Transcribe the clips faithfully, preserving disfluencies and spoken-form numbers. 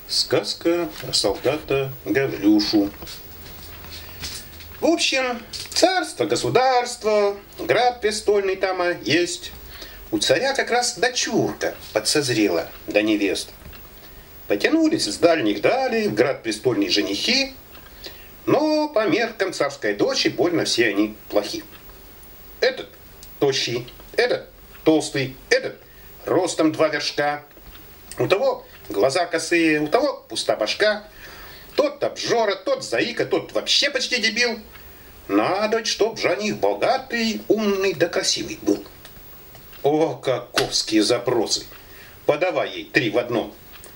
Сказка про солдата Гаврюшу. В общем, царство, государство, град престольный там есть. У царя как раз дочурка подсозрела до невест. Потянулись с дальних далей в град престольные женихи, но по меркам царской дочери больно все они плохи. Этот тощий, этот толстый, этот ростом два вершка. У того глаза косые, у того пуста башка. Тот обжора, тот заика, тот вообще почти дебил. Надо, чтоб жених богатый, умный да красивый был. О, каковские запросы! Подавай ей три в одном.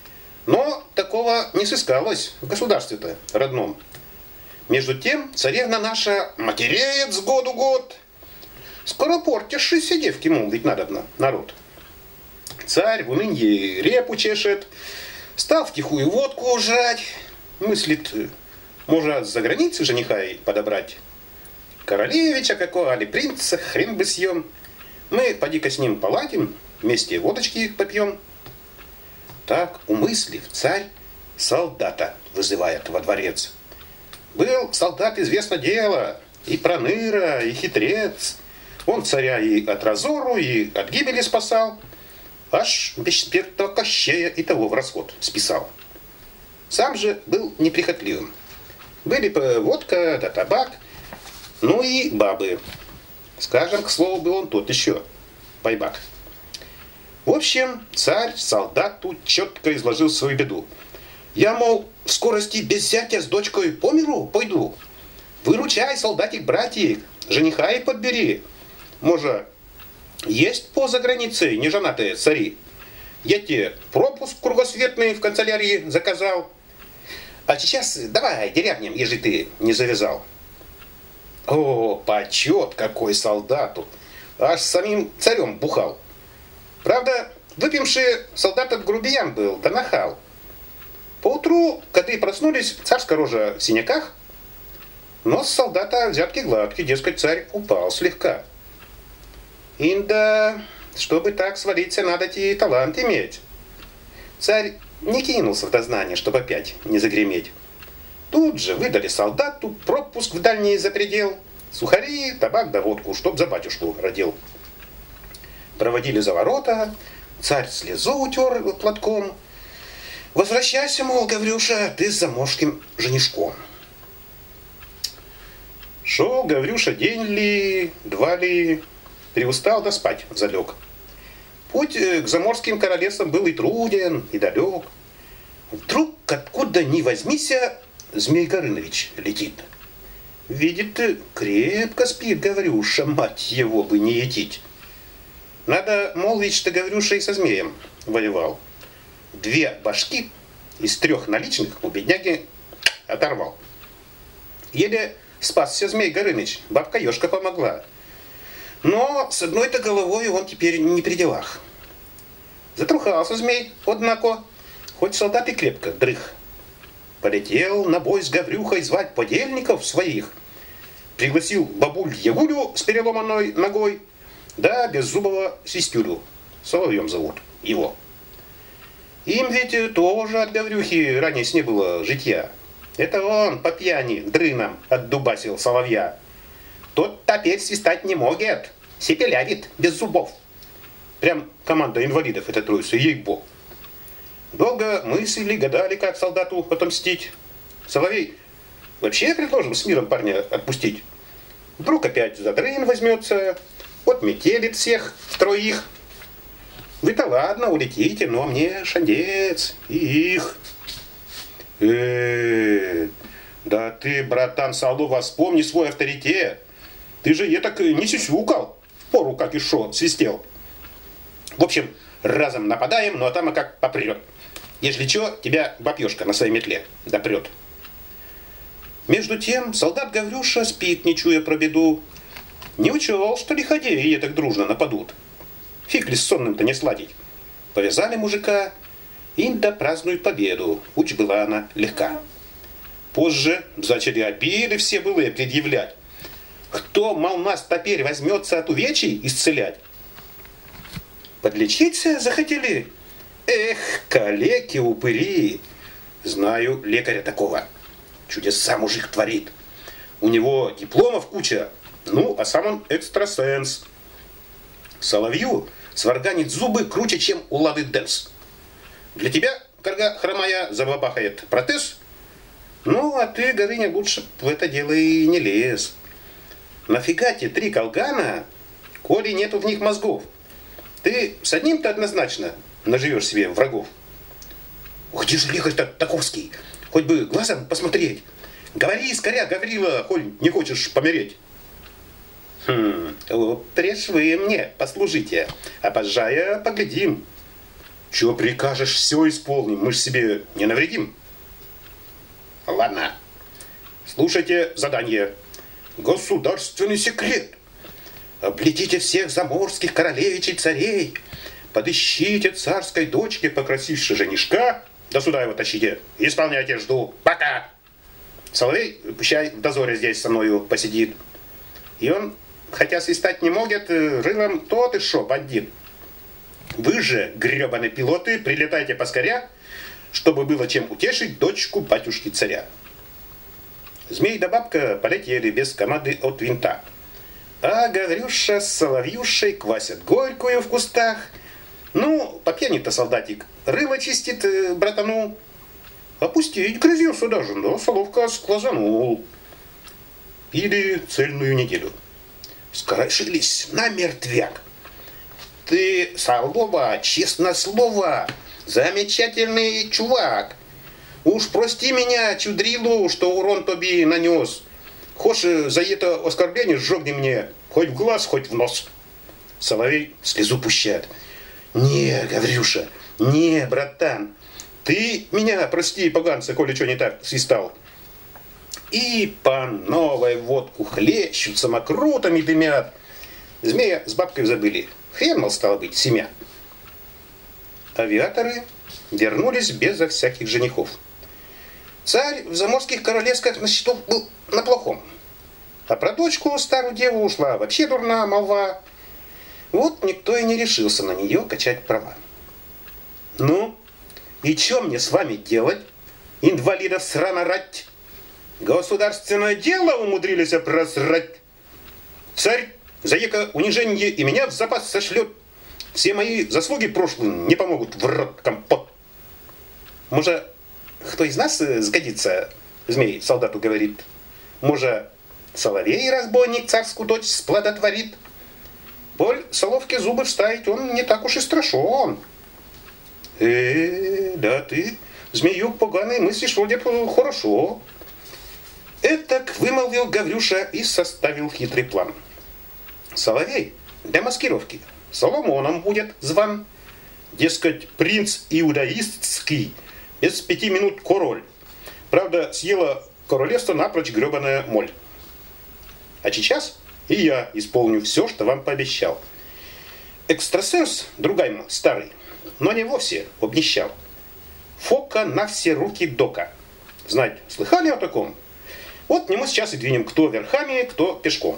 Но такого не сыскалось в государстве-то родном. Между тем царевна наша матереет с году год. Скоро портишься девки, мол, ведь надобно, народ. Царь в унынье репу чешет, стал втихую водку жрать, мыслит, может, за границей жениха и подобрать. Королевича какого, али принца, хрен бы съем. Мы поди-ка с ним поладим, вместе водочки попьем. Так, умыслив, царь солдата вызывает во дворец. Был солдат, известно дело, и проныра, и хитрец. Он царя и от разору, и от гибели спасал. Аж бессмертного Кощея и того в расход списал. Сам же был неприхотливым. Были бы водка да табак, ну и бабы. Скажем, к слову, был он тот еще байбак. В общем, царь солдату четко изложил свою беду. Я, мол, в скорости без зятя с дочкой по миру пойду. Выручай, солдатик, братик, жениха и подбери. Может, есть поза границей неженатые цари? Я тебе пропуск кругосветный в канцелярии заказал. А сейчас давай деревням, ежели ты не завязал. О, почет какой солдату! Аж самим царем бухал. Правда, выпивший солдат от грубиян был, да нахал. Поутру, когда и проснулись, царская рожа в синяках, нос солдата взятки гладкий, дескать, царь упал слегка. Инда, чтобы так свалиться, надо и талант иметь. Царь не кинулся в дознание, чтобы опять не загреметь. Тут же выдали солдату пропуск в дальний запредел, сухари, табак да водку, чтоб за батюшку родил. Проводили за ворота, царь слезу утер платком. Возвращайся, мол, Гаврюша, ты с заморским женишком. Шел Гаврюша день ли, два ли, переустал да спать залег. Путь к заморским королевствам был и труден, и далек. Вдруг, откуда ни возьмися, Змей Горыныч летит. Видит, крепко спит Гаврюша, мать его бы не етить. Надо молвить, что Гаврюша и со змеем воевал. Две башки из трех наличных у бедняги оторвал. Еле спасся Змей Горыныч, бабка Ёшка помогла. Но с одной-то головой он теперь не при делах. Затрухался змей, однако, хоть солдат и крепко дрых. Полетел на бой с Гаврюхой звать подельников своих. Пригласил бабуль Ягулю с переломанной ногой, да беззубого свистюлю, Соловьем зовут его. Им ведь тоже от Гаврюхи ранее не было житья. Это он по пьяни дрыном отдубасил соловья. Тот теперь свистать не может, сипелявит без зубов. Прям команда инвалидов это троица, ей-бог. Долго мыслили, гадали, как солдату отомстить. Соловей вообще предложил с миром парня отпустить. Вдруг опять за дрын возьмется, отметелит всех троих. Вы-то ладно, улетите, но мне шандец и их. Э-э-э, да ты, братан Салува, вспомни свой авторитет. Ты же етак не сюсюкал, пору как и шо свистел. В общем, разом нападаем, ну а там и как попрет. Ежели чё, тебя бабёшка на своей метле допрет. Между тем солдат Гаврюша спит, не чуя про беду. Не учел, что лиходеи так дружно нападут. Фиг ли с сонным-то не сладить. Повязали мужика, и да празднуют победу. Уч была она легка. Позже зачали обиды все былые предъявлять. Кто, мол, нас теперь возьмется от увечий исцелять? Подлечиться захотели? Эх, калеки-упыри! Знаю лекаря такого. Чудеса мужик творит. У него дипломов куча, ну, а сам он экстрасенс. Соловью сварганит зубы круче, чем у Лады Дэнс. Для тебя, карга хромая, забабахает протез. Ну, а ты, Горыня, лучше в это дело и не лез. Нафига тебе три колгана, коли нету в них мозгов? Ты с одним-то однозначно наживешь себе врагов. Где же лекарь-то Таковский? Хоть бы глазом посмотреть. Говори, скоря, Гаврила, коль не хочешь помереть. Хм, вот прежь вы мне послужите, а пожая поглядим. Чего прикажешь, все исполним, мы ж себе не навредим. Ладно, слушайте задание. Государственный секрет. Облетите всех заморских королевичей царей. Подыщите царской дочке покрасивше женишка. До суда его тащите. Исполняйте, жду. Пока. Соловей, пущай в дозоре здесь со мною посидит. И он, хотя свистать не может, рылом тот и шо, бандит. Вы же, гребаные пилоты, прилетайте поскоря, чтобы было чем утешить дочку батюшки царя. Змей да бабка полетели без команды от винта. А Гаврюша с Соловьюшей квасят горькую в кустах. Ну, по пьяни-то солдатик рыло чистит братану. Опустить грызется даже, но Соловка склазанул. Пили цельную неделю. Скорошились на мертвяк. Ты, Солова, честно слово, замечательный чувак. Уж прости меня, чудрилу, что урон тоби нанес. Хошь за это оскорбление сжёгни мне, хоть в глаз, хоть в нос. Соловей слезу пущает. Не, Гаврюша, не, братан, ты меня прости, поганца, коли что не так свистал. И по новой водку хлещут, самокрутами дымят. Змея с бабкой забыли. Хрен, мол, стало быть, семья. Авиаторы вернулись безо всяких женихов. Царь в заморских королевских на счету был на плохом. А про дочку старую деву ушла вообще дурна молва. Вот никто и не решился на нее качать права. Ну, и что мне с вами делать, инвалидов срано рать? Государственное дело умудрились просрать. Царь за еко унижение и меня в запас сошлет. Все мои заслуги прошлые не помогут в рот компот. Может, кто из нас сгодится, змей солдату говорит. Может, Соловей разбойник царскую дочь сплодотворит. Поль Соловке зубы вставить он не так уж и страшен. Э, да ты, змеюк поганый, мыслишь вроде хорошо. Этак вымолвил Гаврюша и составил хитрый план. Соловей для маскировки Соломоном будет зван. Дескать, принц иудаистский, без пяти минут король. Правда, съела королевство напрочь гребаная моль. А сейчас и я исполню все, что вам пообещал. Экстрасенс, другай мой, старый, но не вовсе обнищал. Фока на все руки дока. Знать, слыхали о таком? Вот мы сейчас и двинем, кто верхами, кто пешком.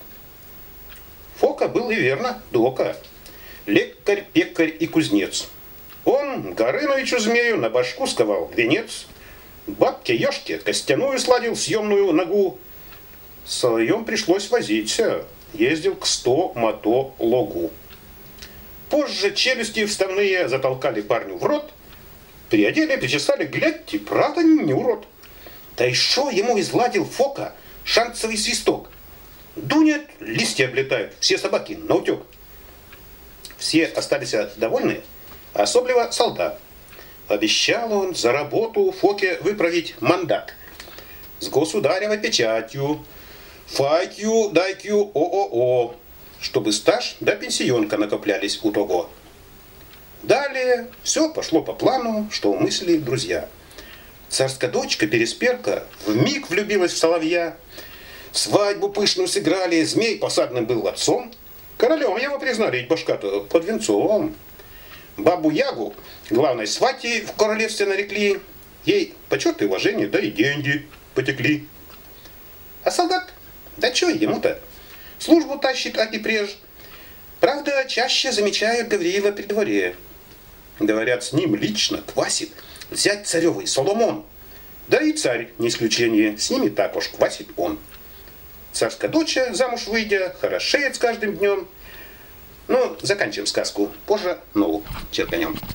Фока был и верно дока. Лекарь, пекарь и кузнец. Он Горыновичу змею на башку сковал венец. Бабке-ешке костяную сладил съемную ногу. С соловьем пришлось возиться. Ездил к сто мото логу. Позже челюсти вставные затолкали парню в рот. Приодели, причесали, глядьте, правда не урод. Да и шо ему изладил Фока шанцевый свисток? Дунет, листья облетают, все собаки наутек. Все остались довольны, особливо солдат. Обещал он за работу Фоке выправить мандат. С государевой печатью, фатью, дайкью, ООО, чтобы стаж да пенсионка накоплялись у того. Далее все пошло по плану, что умыслили друзья. Царская дочка Пересперка вмиг влюбилась в соловья. Свадьбу пышную сыграли, змей посадным был отцом. Королем его признали, ведь башка-то под венцом. Бабу Ягу главной свати в королевстве нарекли. Ей почет и уважение, да и деньги потекли. А солдат, да чё ему-то? Службу тащит, аки преж. Правда, чаще замечают Гавриила при дворе. Говорят, с ним лично квасит Зять царевый Соломон. Да и царь не исключение, с ними так уж квасит он. Царская дочь, замуж выйдя, хорошеет с каждым днем. Ну, заканчиваем сказку. Позже новую черканем.